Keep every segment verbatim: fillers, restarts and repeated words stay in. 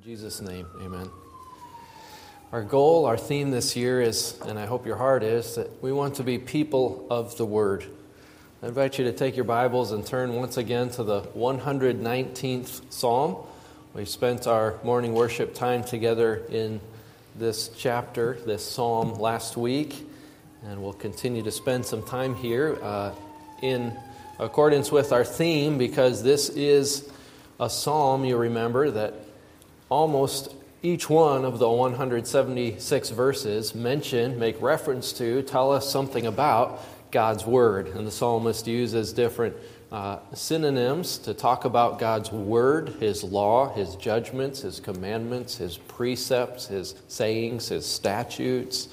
Jesus' name, amen. Our goal, our theme this year is, and I hope your heart is, that we want to be people of the Word. I invite you to take your Bibles and turn once again to the one hundred nineteenth Psalm. We spent our morning worship time together in this chapter, this Psalm, last week, and we'll continue to spend some time here uh, in accordance with our theme, because this is a psalm, you remember, that almost each one of the one hundred seventy-six verses mention, make reference to, tell us something about God's Word. And the psalmist uses different uh, synonyms to talk about God's Word, His law, His judgments, His commandments, His precepts, His sayings, His statutes.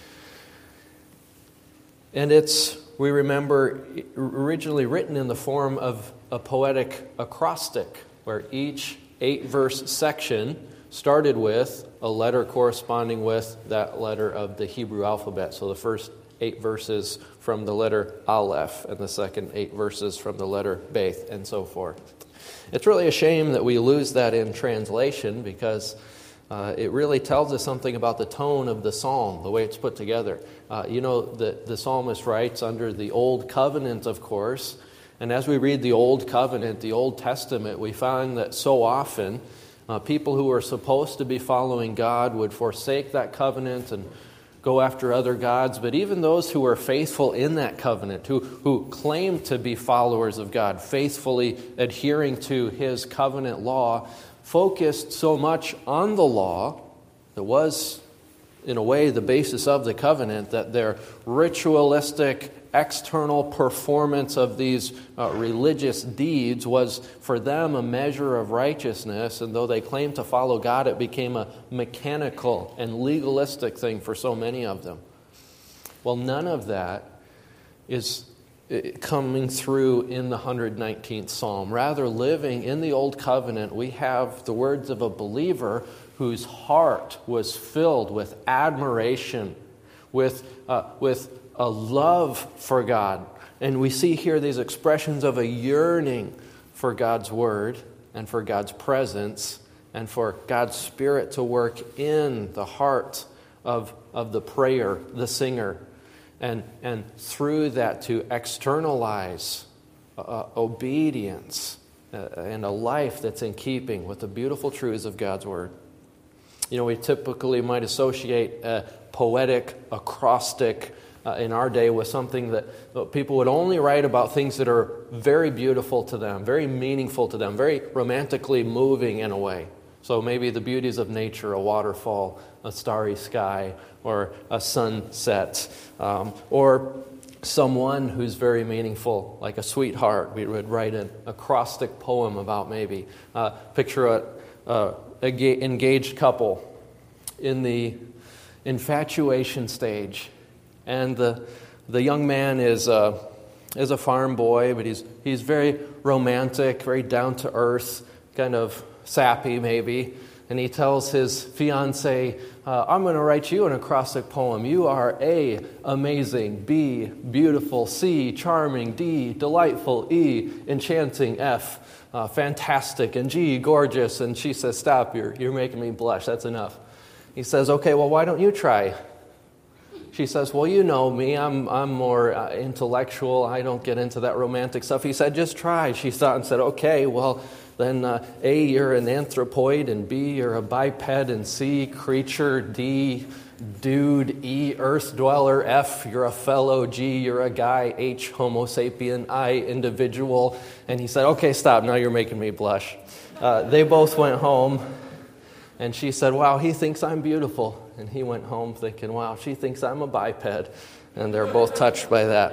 And it's, we remember, originally written in the form of a poetic acrostic, where each eight-verse section started with a letter corresponding with that letter of the Hebrew alphabet. So the first eight verses from the letter Aleph, and the second eight verses from the letter Beth, and so forth. It's really a shame that we lose that in translation, because uh, it really tells us something about the tone of the psalm, the way it's put together. Uh, you know, the, the psalmist writes under the Old Covenant, of course. And as we read the Old Covenant, the Old Testament, we find that so often uh, people who are supposed to be following God would forsake that covenant and go after other gods. But even those who are faithful in that covenant, who, who claim to be followers of God, faithfully adhering to His covenant law, focused so much on the law that was, in a way, the basis of the covenant, that their ritualistic external performance of these uh, religious deeds was for them a measure of righteousness, and though they claimed to follow God, it became a mechanical and legalistic thing for so many of them. Well, none of that is coming through in the one hundred nineteenth Psalm. Rather, living in the Old Covenant, we have the words of a believer whose heart was filled with admiration, with uh, with a love for God. And we see here these expressions of a yearning for God's Word and for God's presence and for God's Spirit to work in the heart of, of the prayer, the singer, and, and through that to externalize uh, obedience uh, and a life that's in keeping with the beautiful truths of God's Word. You know, we typically might associate a poetic, acrostic, Uh, in our day, was something that people would only write about things that are very beautiful to them, very meaningful to them, very romantically moving in a way. So maybe the beauties of nature, a waterfall, a starry sky, or a sunset, um, or someone who's very meaningful, like a sweetheart. We would write an acrostic poem about maybe. Uh, picture a, a, a engaged couple in the infatuation stage. And the the young man is a, is a farm boy, but he's he's very romantic, very down to earth, kind of sappy maybe. And he tells his fiancée, uh, "I'm going to write you an acrostic poem. You are A, amazing; B, beautiful; C, charming; D, delightful; E, enchanting; F, uh, fantastic; and G, gorgeous." And she says, "Stop! You're you're making me blush. That's enough." He says, "Okay, well, why don't you try?" She says, "Well, you know me, I'm I'm more uh, intellectual, I don't get into that romantic stuff." He said, "Just try." She thought and said, "Okay, well, then uh, A, you're an anthropoid, and B, you're a biped, and C, creature, D, dude, E, earth dweller, F, you're a fellow, G, you're a guy, H, homo sapien, I, individual." And he said, "Okay, stop, now you're making me blush." Uh, they both went home, and she said, "Wow, he thinks I'm beautiful." And he went home thinking, "Wow, she thinks I'm a biped." And they're both touched by that.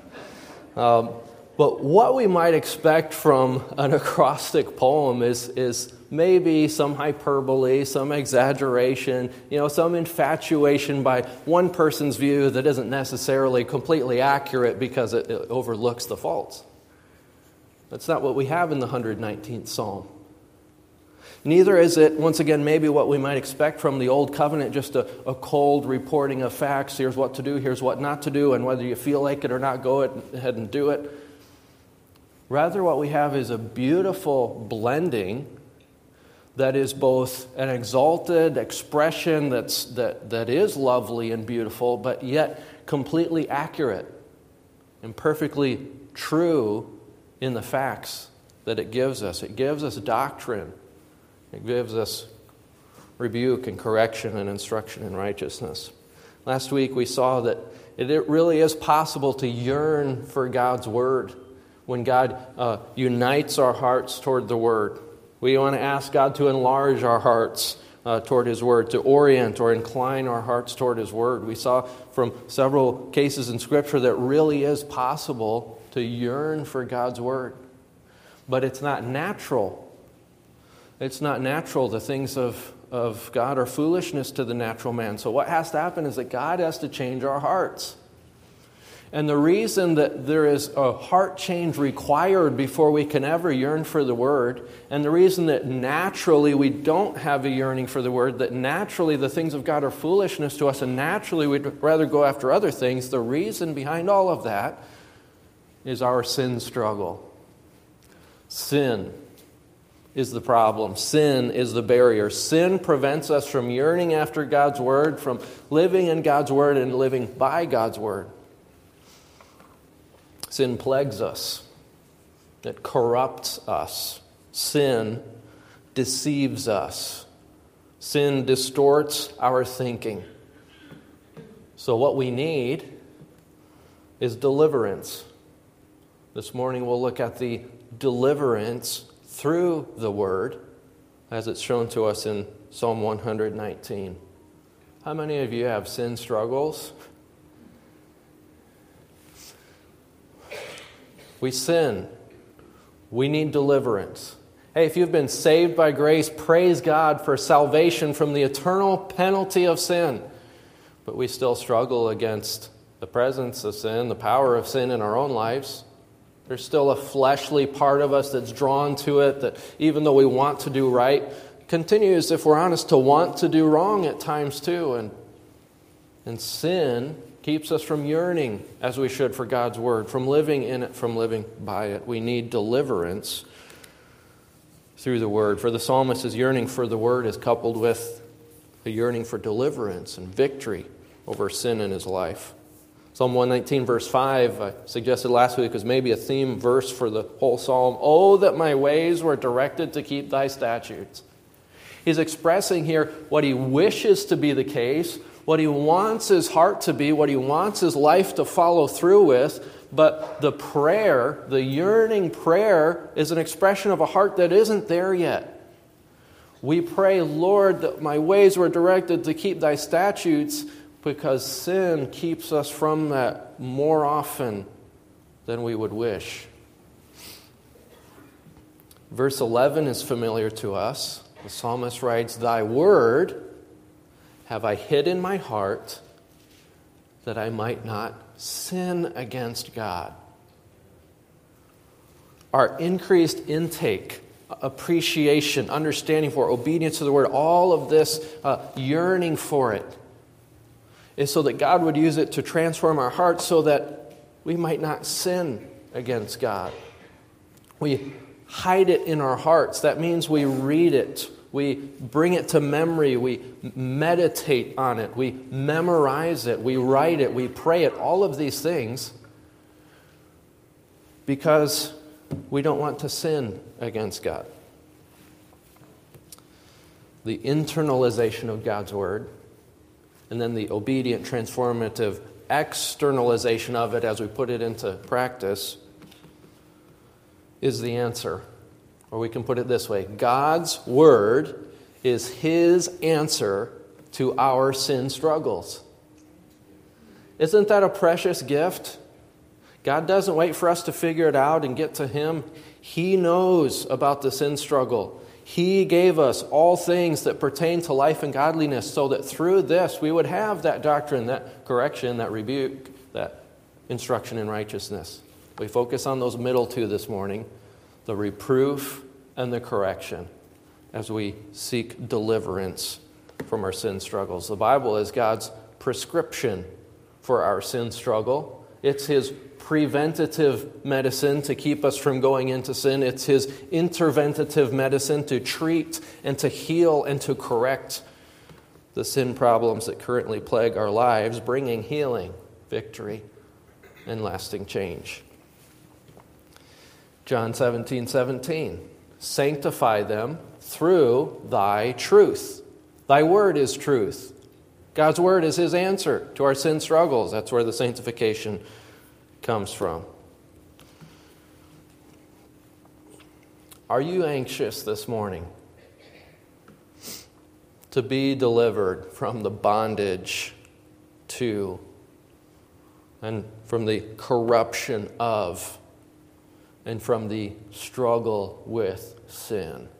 Um, but what we might expect from an acrostic poem is, is maybe some hyperbole, some exaggeration, you know, some infatuation by one person's view that isn't necessarily completely accurate because it, it overlooks the faults. That's not what we have in the one hundred nineteenth Psalm. Neither is it, once again, maybe what we might expect from the Old Covenant, just a, a cold reporting of facts. Here's what to do, here's what not to do, and whether you feel like it or not, go ahead and do it. Rather, what we have is a beautiful blending that is both an exalted expression that's, that, that is lovely and beautiful, but yet completely accurate and perfectly true in the facts that it gives us. It gives us doctrine. It gives us rebuke and correction and instruction in righteousness. Last week we saw that it really is possible to yearn for God's Word when God uh, unites our hearts toward the Word. We want to ask God to enlarge our hearts uh, toward His Word, to orient or incline our hearts toward His Word. We saw from several cases in Scripture that it really is possible to yearn for God's Word. But it's not natural. It's not natural. The things of, of God are foolishness to the natural man. So what has to happen is that God has to change our hearts. And the reason that there is a heart change required before we can ever yearn for the Word, and the reason that naturally we don't have a yearning for the Word, that naturally the things of God are foolishness to us, and naturally we'd rather go after other things, the reason behind all of that is our sin struggle. Sin is the problem. Sin is the barrier. Sin prevents us from yearning after God's Word, from living in God's Word and living by God's Word. Sin plagues us. It corrupts us. Sin deceives us. Sin distorts our thinking. So what we need is deliverance. This morning we'll look at the deliverance through the Word as it's shown to us in Psalm one nineteen. How many of you have sin struggles? We sin. We need deliverance. Hey, if you've been saved by grace, praise God for salvation from the eternal penalty of sin. But we still struggle against the presence of sin, the power of sin in our own lives. There's still a fleshly part of us that's drawn to it, that even though we want to do right, continues, if we're honest, to want to do wrong at times too. And, and sin keeps us from yearning as we should for God's Word, from living in it, from living by it. We need deliverance through the Word. For the psalmist, his yearning for the Word is coupled with a yearning for deliverance and victory over sin in his life. Psalm one nineteen, verse five, I suggested last week, was maybe a theme verse for the whole psalm. Oh, that my ways were directed to keep thy statutes. He's expressing here what he wishes to be the case, what he wants his heart to be, what he wants his life to follow through with. But the prayer, the yearning prayer, is an expression of a heart that isn't there yet. We pray, Lord, that my ways were directed to keep thy statutes, because sin keeps us from that more often than we would wish. Verse eleven is familiar to us. The psalmist writes, thy word have I hid in my heart, that I might not sin against God. Our increased intake, appreciation, understanding for, obedience to the Word, all of this uh, yearning for it, is so that God would use it to transform our hearts so that we might not sin against God. We hide it in our hearts. That means we read it. We bring it to memory. We meditate on it. We memorize it. We write it. We pray it. All of these things because we don't want to sin against God. The internalization of God's Word, and then the obedient, transformative externalization of it as we put it into practice, is the answer. Or we can put it this way: God's Word is His answer to our sin struggles. Isn't that a precious gift? God doesn't wait for us to figure it out and get to Him. He knows about the sin struggle. He gave us all things that pertain to life and godliness so that through this we would have that doctrine, that correction, that rebuke, that instruction in righteousness. We focus on those middle two this morning, the reproof and the correction, as we seek deliverance from our sin struggles. The Bible is God's prescription for our sin struggle, It's His preventative medicine to keep us from going into sin. It's His interventative medicine to treat and to heal and to correct the sin problems that currently plague our lives, bringing healing, victory, and lasting change. John seventeen seventeen, sanctify them through thy truth. Thy word is truth. God's word is His answer to our sin struggles. That's where the sanctification comes from. Are you anxious this morning to be delivered from the bondage to and from the corruption of and from the struggle with sin?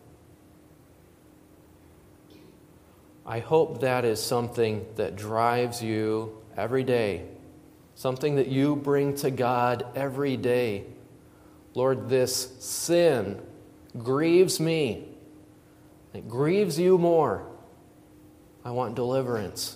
I hope that is something that drives you every day, something that you bring to God every day. Lord, this sin grieves me. It grieves you more. I want deliverance.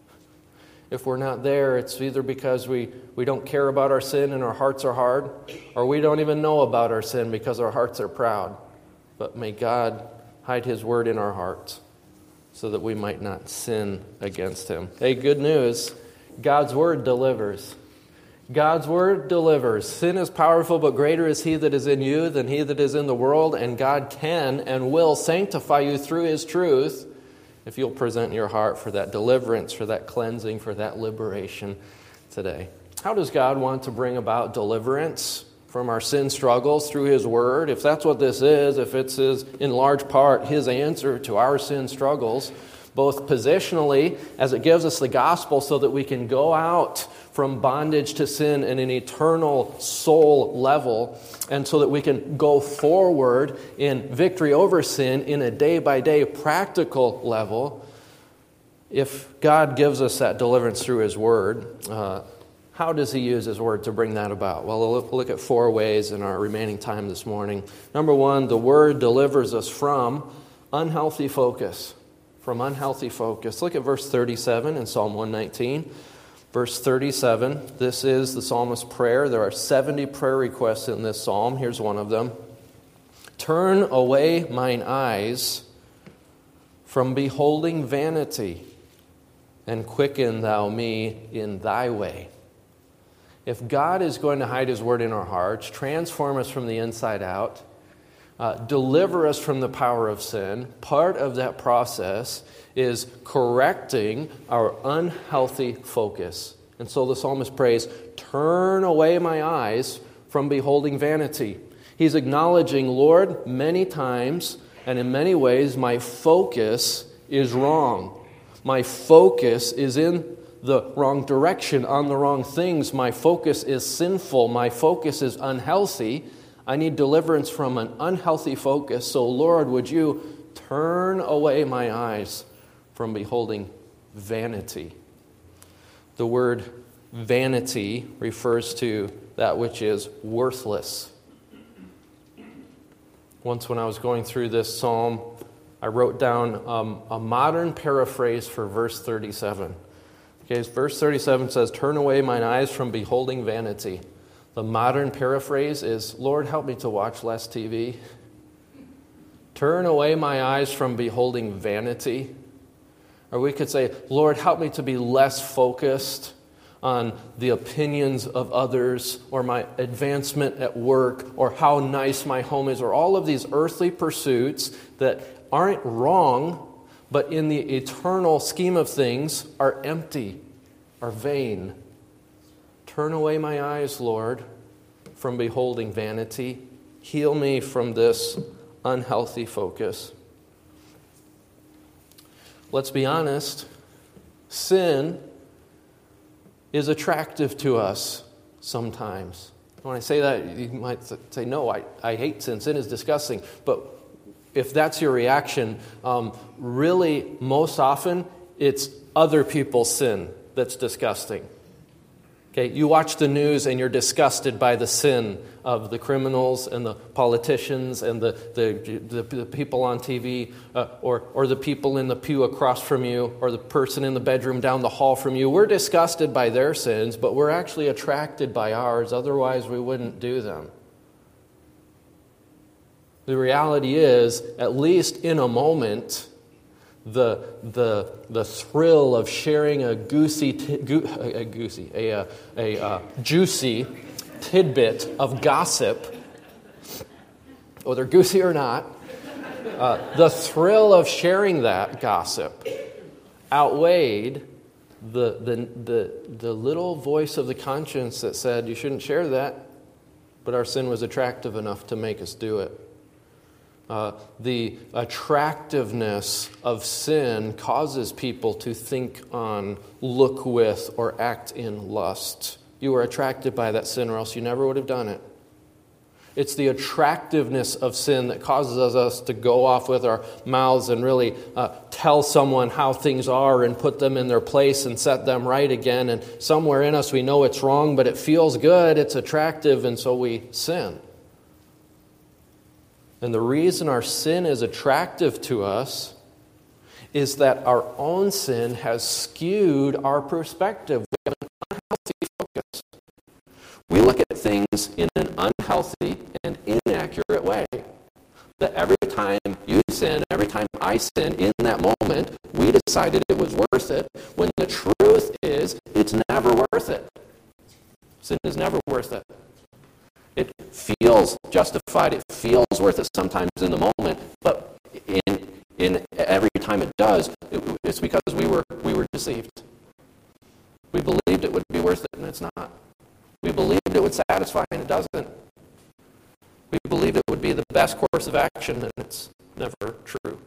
If we're not there, it's either because we, we don't care about our sin and our hearts are hard, or we don't even know about our sin because our hearts are proud. But may God hide His word in our hearts so that we might not sin against Him. Hey, good news. God's word delivers. God's word delivers. Sin is powerful, but greater is He that is in you than he that is in the world, and God can and will sanctify you through His truth if you'll present your heart for that deliverance, for that cleansing, for that liberation today. How does God want to bring about deliverance from our sin struggles through His word? If that's what this is, if it's his, in large part His answer to our sin struggles, both positionally as it gives us the gospel so that we can go out from bondage to sin in an eternal soul level, and so that we can go forward in victory over sin in a day-by-day practical level. If God gives us that deliverance through His word, uh, how does He use His word to bring that about? Well, we'll look, look at four ways in our remaining time this morning. Number one, the word delivers us from unhealthy focus. From unhealthy focus. Look at verse thirty-seven in Psalm one nineteen. Verse thirty-seven, this is the psalmist's prayer. There are seventy prayer requests in this psalm. Here's one of them. Turn away mine eyes from beholding vanity, and quicken thou me in thy way. If God is going to hide His word in our hearts, transform us from the inside out, Uh, deliver us from the power of sin, part of that process is correcting our unhealthy focus. And so the psalmist prays, turn away my eyes from beholding vanity. He's acknowledging, Lord, many times and in many ways my focus is wrong. My focus is in the wrong direction, on the wrong things. My focus is sinful. My focus is unhealthy. I need deliverance from an unhealthy focus. So, Lord, would you turn away my eyes from beholding vanity? The word vanity refers to that which is worthless. Once when I was going through this psalm, I wrote down um, a modern paraphrase for verse thirty-seven. Okay, verse thirty-seven says, turn away mine eyes from beholding vanity. The modern paraphrase is, Lord, help me to watch less T V. Turn away my eyes from beholding vanity. Or we could say, Lord, help me to be less focused on the opinions of others, or my advancement at work, or how nice my home is, or all of these earthly pursuits that aren't wrong, but in the eternal scheme of things are empty, are vain. Turn away my eyes, Lord, from beholding vanity. Heal me from this unhealthy focus. Let's be honest. Sin is attractive to us sometimes. When I say that, you might say, no, I, I hate sin. Sin is disgusting. But if that's your reaction, um, really, most often, it's other people's sin that's disgusting. Okay, you watch the news and you're disgusted by the sin of the criminals and the politicians and the, the, the, the people on T V uh, or, or the people in the pew across from you or the person in the bedroom down the hall from you. We're disgusted by their sins, but we're actually attracted by ours. Otherwise, we wouldn't do them. The reality is, at least in a moment, The the the thrill of sharing a goosey t- go, a, a goosey a a, a uh, juicy tidbit of gossip, whether goosey or not, uh, the thrill of sharing that gossip outweighed the the the the little voice of the conscience that said you shouldn't share that, but our sin was attractive enough to make us do it. Uh, the attractiveness of sin causes people to think on, look with, or act in lust. You were attracted by that sin, or else you never would have done it. It's the attractiveness of sin that causes us to go off with our mouths and really uh, tell someone how things are and put them in their place and set them right again. And somewhere in us we know it's wrong, but it feels good, it's attractive, and so we sin. And the reason our sin is attractive to us is that our own sin has skewed our perspective. We have an unhealthy focus. We look at things in an unhealthy and inaccurate way. That every time you sin, every time I sin in that moment, we decided it was worth it, when the truth is it's never worth it. Sin is never worth it. It feels justified, it feels worth it sometimes in the moment, but in in every time it does, it, it's because we were we were deceived. We believed it would be worth it, and it's not. We believed it would satisfy, and it doesn't. We believed it would be the best course of action, and it's never true.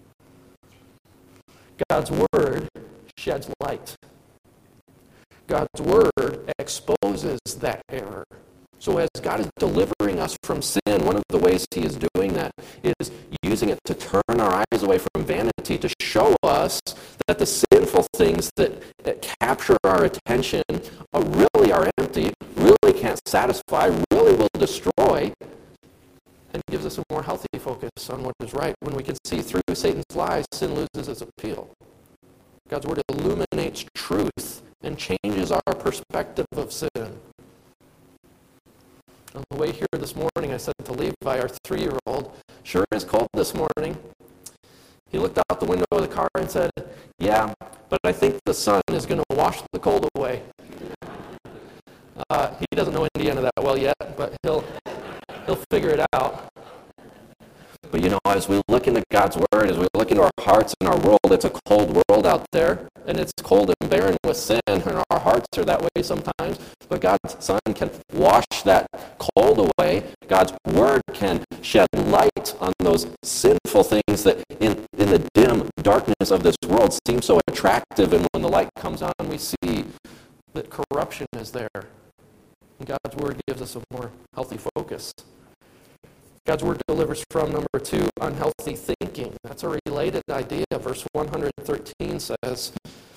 God's Word sheds light. God's Word exposes that error. So as God is delivering us from sin, one of the ways He is doing that is using it to turn our eyes away from vanity, to show us that the sinful things that, that capture our attention are really are empty, really can't satisfy, really will destroy, and gives us a more healthy focus on what is right. When we can see through Satan's lies, sin loses its appeal. God's Word illuminates truth and changes our perspective of sin. On the way here this morning, I said to Levi, our three-year-old, sure is cold this morning. He looked out the window of the car and said, yeah, but I think the sun is going to wash the cold away. Uh, he doesn't know Indiana that well yet, but he'll he'll figure it out. But you know, as we look into God's Word, as we look into our hearts and our world, it's a cold world out there, and it's cold and barren with sin, and our hearts are that way sometimes. But God's Son can wash that cold away. God's Word can shed light on those sinful things that in, in the dim darkness of this world seem so attractive, and when the light comes on, we see that corruption is there. And God's Word gives us a more healthy focus. God's Word delivers from, number two, unhealthy thinking. That's a related idea. Verse one hundred thirteen says,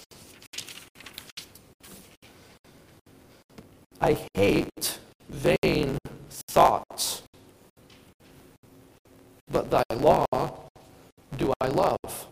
I hate vain thoughts, but thy law do I love.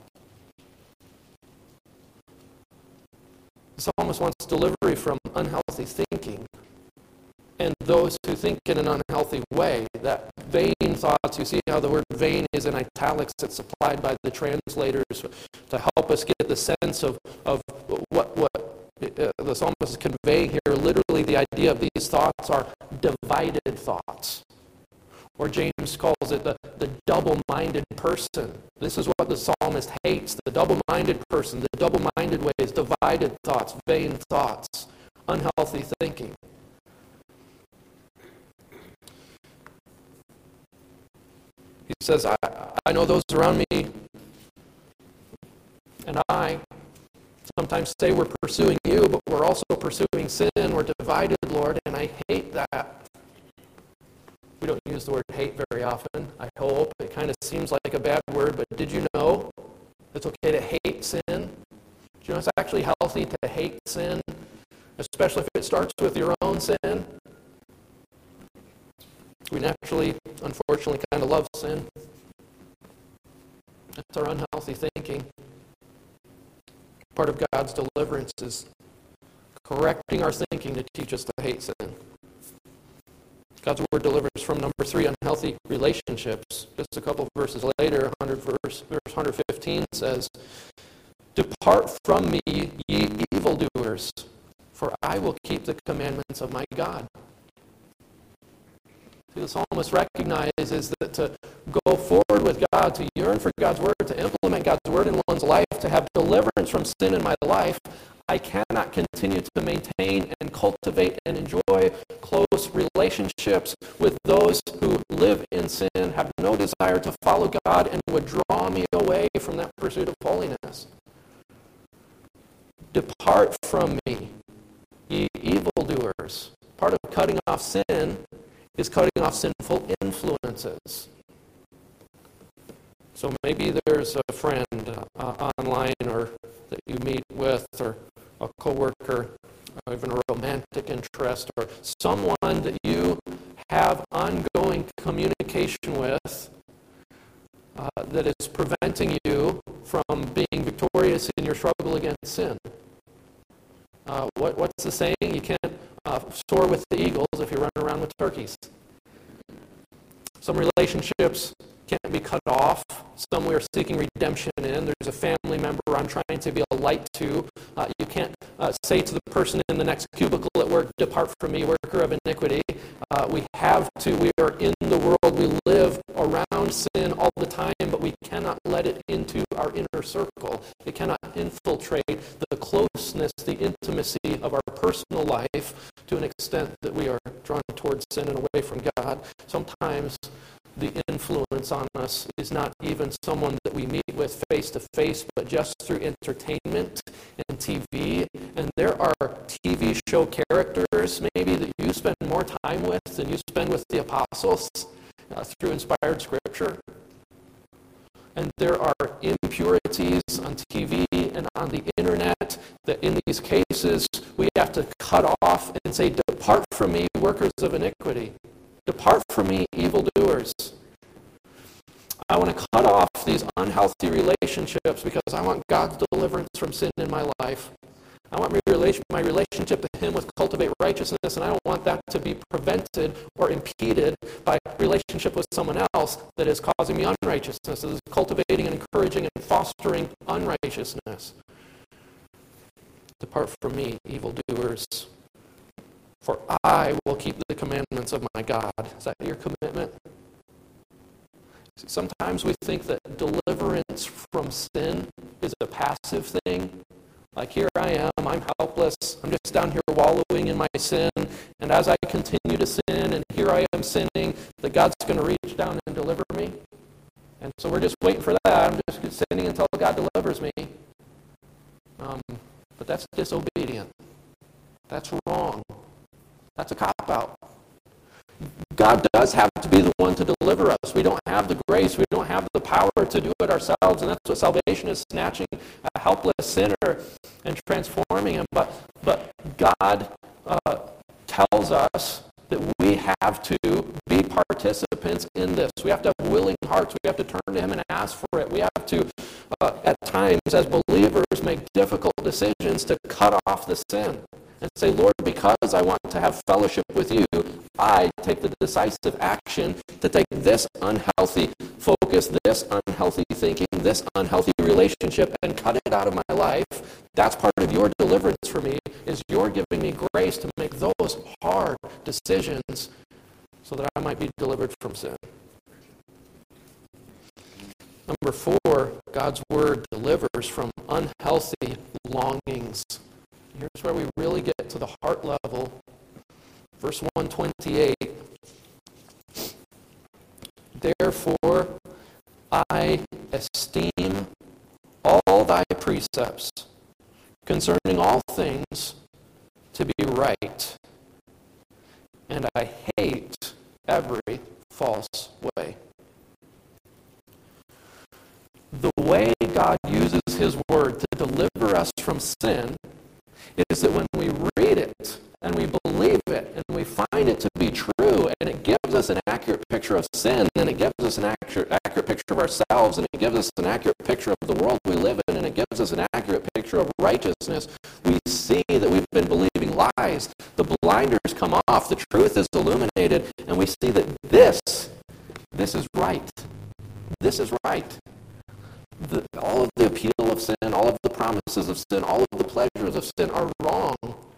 The psalmist wants delivery from unhealthy thinking. And those who think in an unhealthy way, that vain thoughts, you see how the word vain is in italics, it's supplied by the translators to help us get the sense of, of what, what uh, the psalmist is conveying here. Literally, the idea of these thoughts are divided thoughts. Or James calls it the, the double-minded person. This is what the psalmist hates, the double-minded person, the double-minded ways, divided thoughts, vain thoughts, unhealthy thinking. He says, I, I know those around me and I sometimes say we're pursuing you, but we're also pursuing sin. We're divided, Lord, and I hate that. We don't use the word hate very often, I hope. It kind of seems like a bad word, but did you know it's okay to hate sin? Do you know it's actually healthy to hate sin especially if it starts with your own sin. We naturally, unfortunately, kind of love sin. That's our unhealthy thinking. Part of God's deliverance is correcting our thinking to teach us to hate sin. God's word delivers from number three, unhealthy relationships. Just a couple of verses later, one hundred verse, verse one fifteen says, "Depart from me, ye evildoers, for I will keep the commandments of my God." The psalmist recognizes that to go forward with God, to yearn for God's word, to implement God's word in one's life, to have deliverance from sin in my life, I cannot continue to maintain and cultivate and enjoy close relationships with those who live in sin, have no desire to follow God, and would draw me away from that pursuit of holiness. Depart from me, ye evildoers. Part of cutting off sin is cutting off sinful influences. So maybe there's a friend uh, online or that you meet with, or a coworker, or even a romantic interest, or someone that you have ongoing communication with uh, that is preventing you from being victorious in your struggle against sin. Uh, what, what's the saying? You can't uh, soar with the eagles if you run around with turkeys. Some relationships can't be cut off. Some we are seeking redemption in. There's a family member I'm trying to be a light to. Uh, you can't uh, say to the person in the next cubicle at work, "Depart from me, worker of iniquity." Uh, we have to. We are in the world. We live around sin all the time, but we cannot let it into our inner circle. It cannot infiltrate the closeness, the intimacy of our personal life to an extent that we are drawn towards sin and away from God. Sometimes the influence on us is not even someone that we meet with face to face, but just through entertainment and T V. And there are T V show characters maybe that you spend more time with than you spend with the apostles uh, through inspired scripture. And there are impurities on T V and on the internet that in these cases we have to cut off and say, "Depart from me, workers of iniquity. Depart from me, evildoers." I want to cut off these unhealthy relationships because I want God's deliverance from sin in my life. I want my relationship to Him with cultivate righteousness, and I don't want that to be prevented or impeded by relationship with someone else that is causing me unrighteousness, that is cultivating and encouraging and fostering unrighteousness. Depart from me, evildoers, for I will keep the commandments of my God. Is that your commitment? See, sometimes we think that deliverance from sin is a passive thing. Like, here I am, I'm helpless, I'm just down here wallowing in my sin, and as I continue to sin, and here I am sinning, that God's going to reach down and deliver me. And so we're just waiting for that. I'm just sinning until God delivers me. Um, but that's disobedient. That's wrong. That's a cop-out. God does have to be the one to deliver us. We don't have the grace. We don't have the power to do it ourselves. And that's what salvation is, snatching a helpless sinner and transforming him. But, but God uh, tells us that we have to be participants in this. We have to have willing hearts. We have to turn to Him and ask for it. We have to, uh, at times, as believers, make difficult decisions to cut off the sin and say, "Lord, because I want to have fellowship with you, I take the decisive action to take this unhealthy focus, this unhealthy thinking, this unhealthy relationship, and cut it out of my life." That's part of your deliverance for me, is you're giving me grace to make those hard decisions so that I might be delivered from sin. Number four, God's Word delivers from unhealthy longings. Here's where we really get to the heart level. Verse one twenty-eight. "Therefore I esteem all thy precepts concerning all things to be right, and I hate every false way." The way God uses His Word to deliver us from sin is that when we read it and we believe it, and we find it to be true, and it gives us an accurate picture of sin, and it gives us an accurate, accurate picture of ourselves, and it gives us an accurate picture of the world we live in, and it gives us an accurate picture of righteousness, we see that we've been believing lies. The blinders come off, the truth is illuminated, and we see that this, this is right. This is right. The, all of the appeal of sin, all of the promises of sin, all of the pleasures of sin are wrong.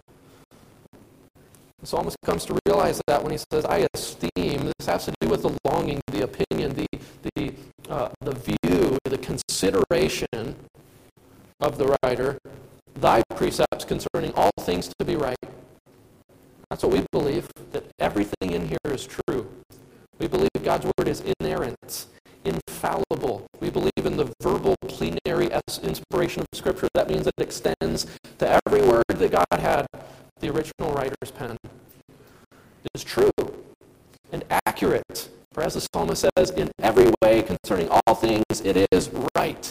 The psalmist comes to realize that when he says, I esteem, this has to do with the longing, the opinion, the the uh, the view, the consideration of the writer, thy precepts concerning all things to be right. That's what we believe, that everything in here is true. We believe God's word is inerrant, infallible. We believe in the verbal plenary inspiration of Scripture. That means it extends to every word that God had the original writer's pen. It is true and accurate. For as the psalmist says, in every way concerning all things, it is right.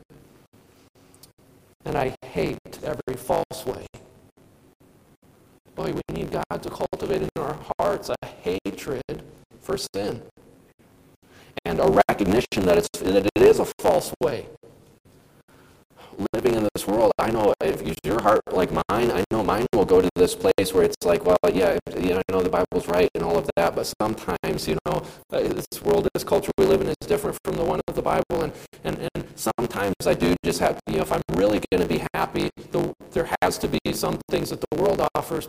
And I hate every false way. Boy, we need God to cultivate in our hearts a hatred for sin. And a recognition that, it's, that it is a false way. Living in this world, I know if your heart like mine, I know mine will go to this place where it's like, well, yeah, you know, I know the Bible's right and all of that, but sometimes, you know, uh, this world, this culture we live in is different from the one of the Bible, and, and, and sometimes I do just have to, you know, if I'm really going to be happy, the, there has to be some things that the world offers.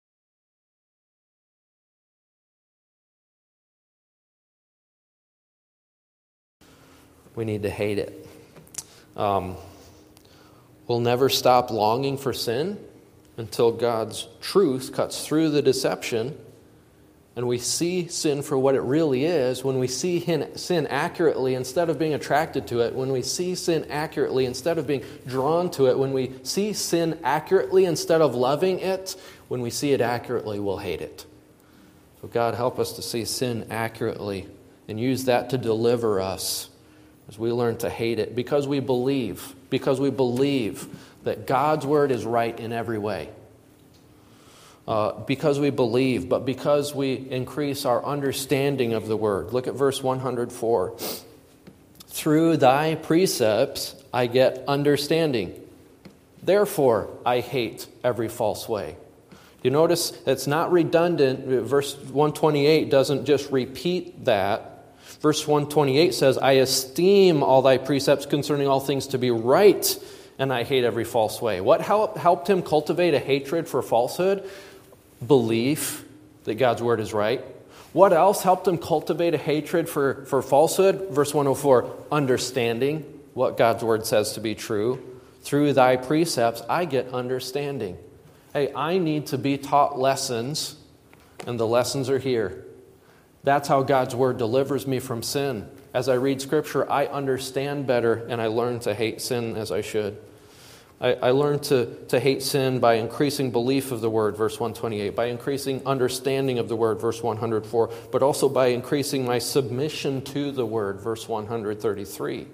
We need to hate it. Um, we'll never stop longing for sin until God's truth cuts through the deception and we see sin for what it really is. When we see sin accurately instead of being attracted to it, when we see sin accurately instead of being drawn to it, when we see sin accurately instead of loving it, when we see it accurately, we'll hate it. So God, help us to see sin accurately and use that to deliver us as we learn to hate it, because we believe, because we believe that God's word is right in every way. Uh, because we believe, but because we increase our understanding of the word. Look at verse one hundred four. Through thy precepts I get understanding. Therefore I hate every false way. You notice it's not redundant. Verse one twenty-eight doesn't just repeat that. Verse one twenty-eight says, I esteem all thy precepts concerning all things to be right, and I hate every false way. What help, helped him cultivate a hatred for falsehood? Belief that God's word is right. What else helped him cultivate a hatred for, for falsehood? Verse one oh four, understanding what God's word says to be true. Through thy precepts, I get understanding. Hey, I need to be taught lessons, and the lessons are here. That's how God's word delivers me from sin. As I read Scripture, I understand better, and I learn to hate sin as I should. I, I learn to, to hate sin by increasing belief of the word, verse one twenty-eight, by increasing understanding of the word, verse one hundred four, but also by increasing my submission to the word, verse one hundred thirty-three.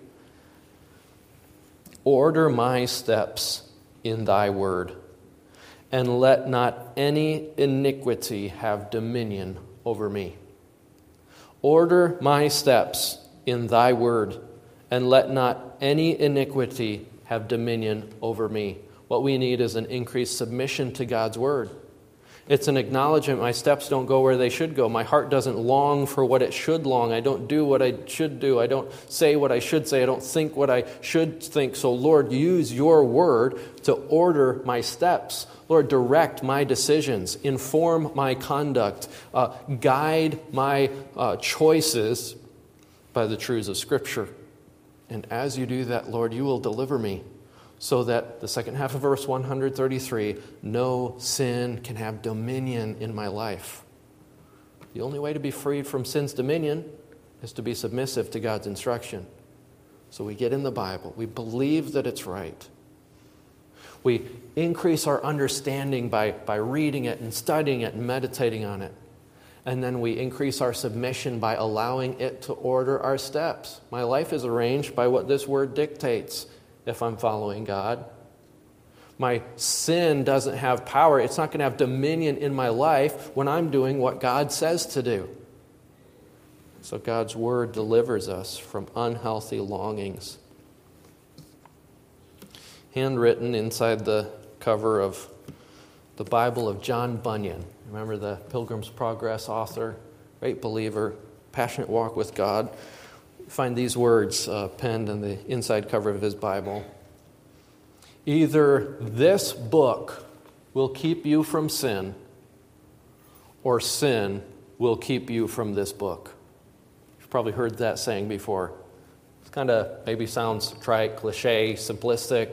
Order my steps in thy word, and let not any iniquity have dominion over me. Order my steps in thy word, and let not any iniquity have dominion over me. What we need is an increased submission to God's word. It's an acknowledgement my steps don't go where they should go. My heart doesn't long for what it should long. I don't do what I should do. I don't say what I should say. I don't think what I should think. So Lord, use your word to order my steps. Lord, direct my decisions, inform my conduct, uh, guide my uh, choices by the truths of Scripture. And as you do that, Lord, you will deliver me so that, the second half of verse one hundred thirty-three, no sin can have dominion in my life. The only way to be freed from sin's dominion is to be submissive to God's instruction. So we get in the Bible. We believe that it's right. We increase our understanding by, by reading it and studying it and meditating on it. And then we increase our submission by allowing it to order our steps. My life is arranged by what this word dictates if I'm following God. My sin doesn't have power. It's not going to have dominion in my life when I'm doing what God says to do. So God's Word delivers us from unhealthy longings. Handwritten inside the cover of the Bible of John Bunyan. Remember the Pilgrim's Progress author, great believer, passionate walk with God. Find these words uh, penned in the inside cover of his Bible. Either this book will keep you from sin, or sin will keep you from this book. You've probably heard that saying before. It kind of maybe sounds trite, cliche, simplistic.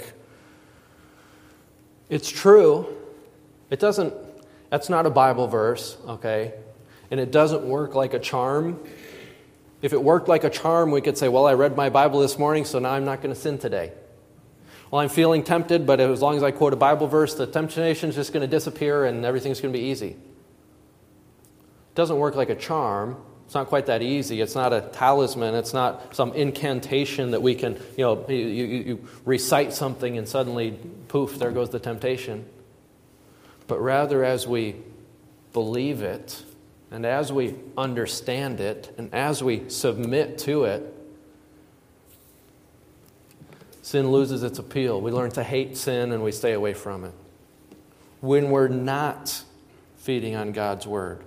It's true. It doesn't, that's not a Bible verse, okay? And it doesn't work like a charm. If it worked like a charm, we could say, well, I read my Bible this morning, so now I'm not going to sin today. Well, I'm feeling tempted, but as long as I quote a Bible verse, the temptation is just going to disappear and everything's going to be easy. It doesn't work like a charm. It's not quite that easy. It's not a talisman. It's not some incantation that we can, you know, you, you, you recite something and suddenly, poof, there goes the temptation. But rather, as we believe it, and as we understand it, and as we submit to it, sin loses its appeal. We learn to hate sin and we stay away from it. When we're not feeding on God's Word,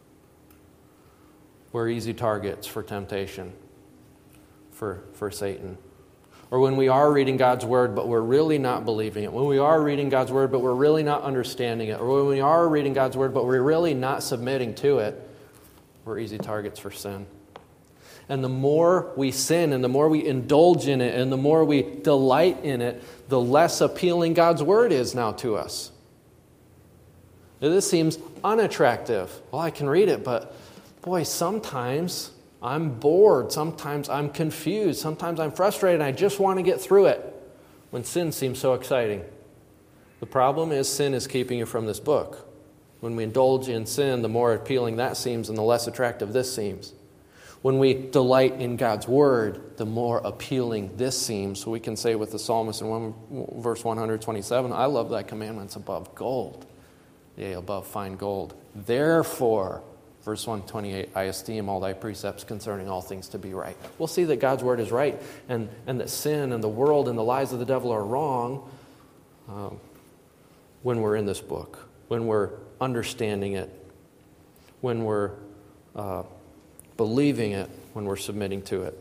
we're easy targets for temptation, for, for Satan. Or when we are reading God's Word, but we're really not believing it. When we are reading God's Word, but we're really not understanding it. Or when we are reading God's Word, but we're really not submitting to it, we're easy targets for sin. And the more we sin, and the more we indulge in it, and the more we delight in it, the less appealing God's Word is now to us. Now, this seems unattractive. Well, I can read it, but boy, sometimes I'm bored. Sometimes I'm confused. Sometimes I'm frustrated and I just want to get through it when sin seems so exciting. The problem is sin is keeping you from this book. When we indulge in sin, the more appealing that seems and the less attractive this seems. When we delight in God's Word, the more appealing this seems. So we can say with the psalmist in one, verse one twenty-seven, I love thy commandments above gold, yea, above fine gold. Therefore, verse one twenty-eight, I esteem all thy precepts concerning all things to be right. We'll see that God's Word is right and, and that sin and the world and the lies of the devil are wrong um, when we're in this book, when we're understanding it, when we're uh, believing it, when we're submitting to it.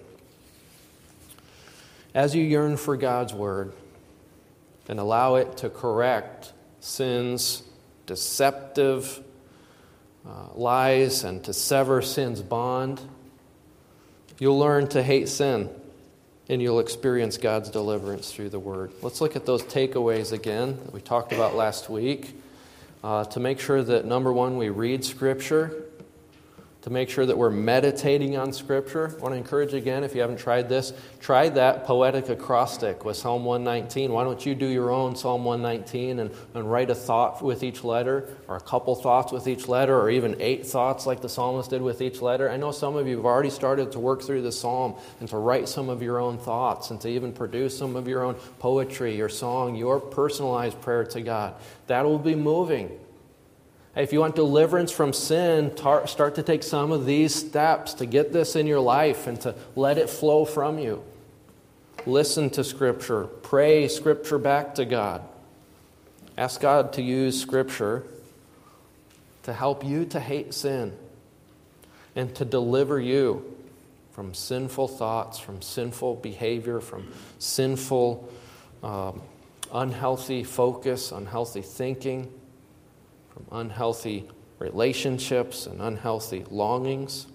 As you yearn for God's Word and allow it to correct sin's deceptive Uh, lies and to sever sin's bond, you'll learn to hate sin and you'll experience God's deliverance through the Word. Let's look at those takeaways again that we talked about last week uh, to make sure that, number one, we read Scripture, to make sure that we're meditating on Scripture. I want to encourage you again, if you haven't tried this, try that poetic acrostic with Psalm one nineteen. Why don't you do your own Psalm one nineteen and, and write a thought with each letter, or a couple thoughts with each letter, or even eight thoughts like the psalmist did with each letter. I know some of you have already started to work through the psalm and to write some of your own thoughts and to even produce some of your own poetry or song, your personalized prayer to God. That will be moving. If you want deliverance from sin, tar- start to take some of these steps to get this in your life and to let it flow from you. Listen to Scripture. Pray Scripture back to God. Ask God to use Scripture to help you to hate sin and to deliver you from sinful thoughts, from sinful behavior, from sinful, um, unhealthy focus, unhealthy thinking, from unhealthy relationships and unhealthy longings.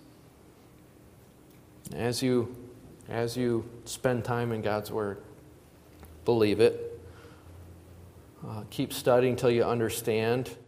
As you, as you spend time in God's Word, believe it. Uh, keep studying until you understand.